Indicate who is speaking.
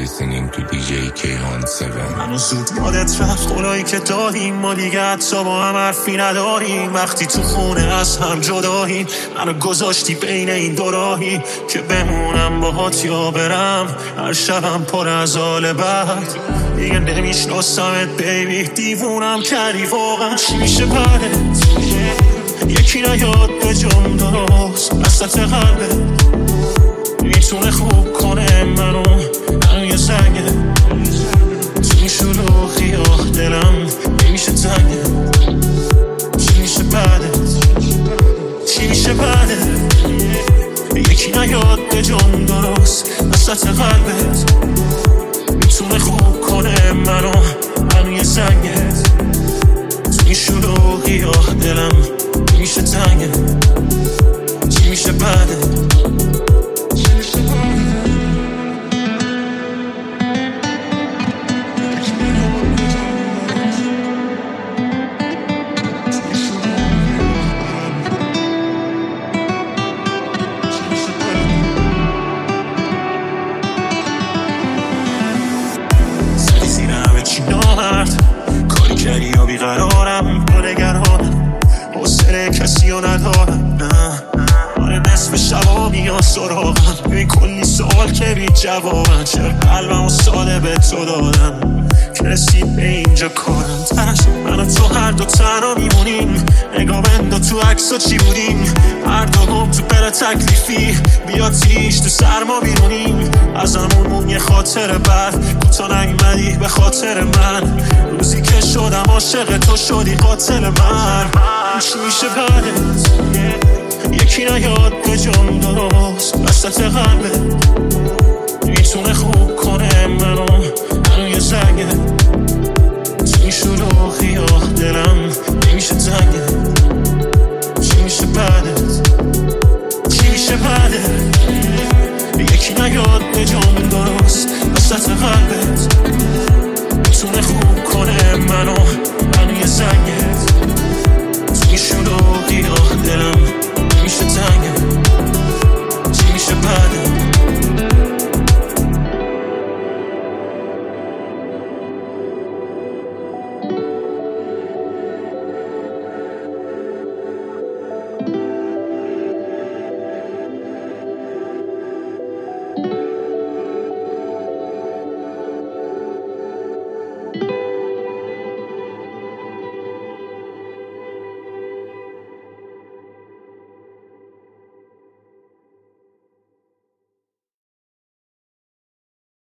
Speaker 1: listening to DJ K17.
Speaker 2: منو زود یادت رفت قولایی که دادیم، ما دیگه حتی با هم حرفی نداریم. وقتی تو خونه از هم جداییم، منو گذاشتی بین این دو راهی که بمونم باهات یا برم. هر شبم پر از حال بد، دیگه نمیشناسمت بیبی. دیوونم کردی واقعا، چی میشه بعدت؟ یکی نیاد به جام درست وسط قلبت، میتونه خوب کنه منو هر یه زنگه. تو این شلوغی دلم نمیشه تنگه. چی میشه بعدت؟ چی میشه بعدت؟ یکی نیاد به جام درست وسط قلبت، میتونه خوب کنه منو هر یه زنگه. تو این شلوغی دلم نمیشه تنگه. چی میشه بعدت؟ کاری کردی یا بیقرارم با نگرانم، حوصله کسی رو ندارم. نه آره نصف شبا میان سراغم، ببین کلی سوال که بی جوابن. چرا قلبم و ساده به تو دادم که رسید به اینجا کارم. تش من و تو هر دو تنها میمونیم، نگاه بندو تو عکسا چی بودیم. هر دو هم تو بره تکلیفی، بیا تیش تو سرما بیرونیم. از همون یه خاطر بد، تو نگمدی به خاطر من. روزی که شدم عاشق تو شدی قاتل من. چی میشه بعدت؟ یکی نیاد به جام درست وسط قلبت، میتونه خوب